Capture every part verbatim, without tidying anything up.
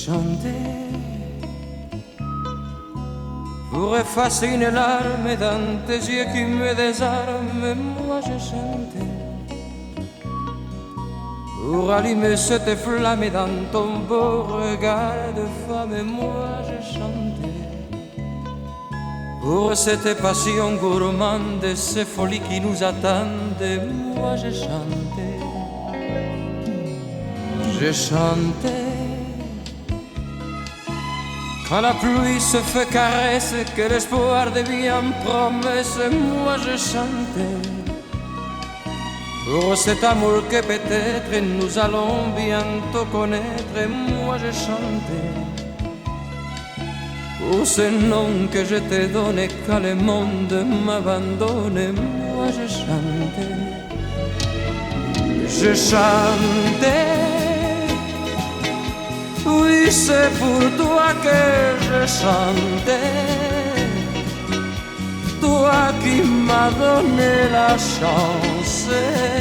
chanté pour effacer une larme dans tes yeux qui me désarment. Moi j'ai chanté pour allumer cette flamme dans ton beau regard de femme. Et moi j'ai chanté pour cette passion gourmande, ces folies qui nous attendent. Et moi j'ai chanté, j'ai chanté. Quand la pluie se fait caresse, que l'espoir devient promesse, moi je chantais pour cet amour que peut-être nous allons bientôt connaître. Moi je chantais pour ce nom que je t'ai donné quand le monde m'abandonne. Moi je chantais, je chantais. Oui, c'est pour toi que je chantais, toi qui m'as donné la chance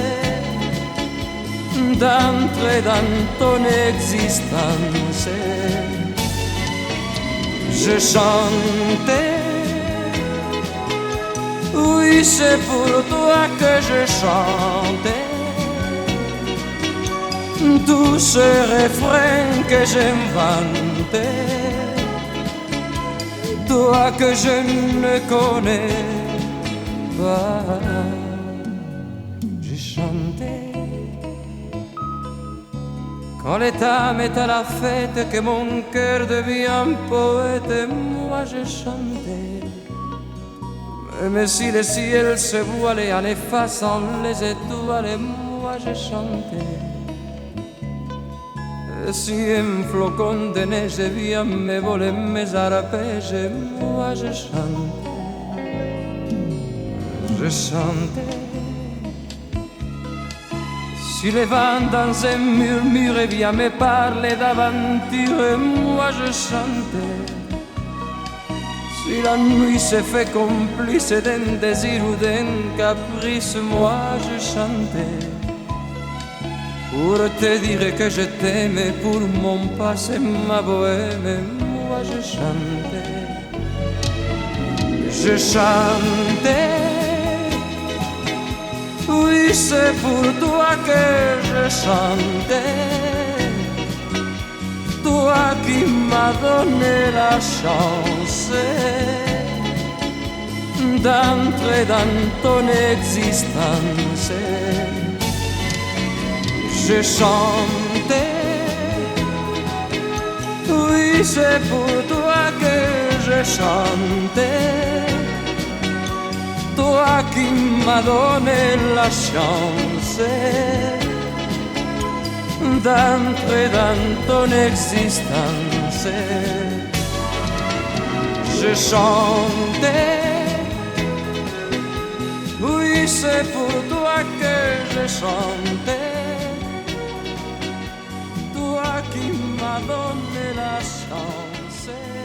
d'entrer dans ton existence. Je chantais, oui, c'est pour toi que je chantais tous ces refrains que j'inventais, toi que je ne connais pas. J'ai chanté quand l'âme est à la fête, que mon cœur devient poète. Et moi j'ai chanté, même si le ciel se voilait en effaçant les étoiles. Et moi j'ai chanté. Si un flocon de neige vient me voler mes arpèges, moi je chante, je chante. Si le vent dans un murmure vient me parler d'aventure, moi je chante. Si la nuit se fait complice d'un désir ou d'un caprice, moi je chante. Pour te dire que je t'aime, pour mon passé, ma bohème, moi je chantais, je chantais. Oui, c'est pour toi que je chantais, toi qui m'as donné la chance d'entrer dans ton existence. Je chantais, oui, c'est pour toi que je chantais, toi qui m'as donné la chance d'entrer dans ton existence. Je chantais, oui, c'est pour toi que je chantais, toi qui m'as donné la chance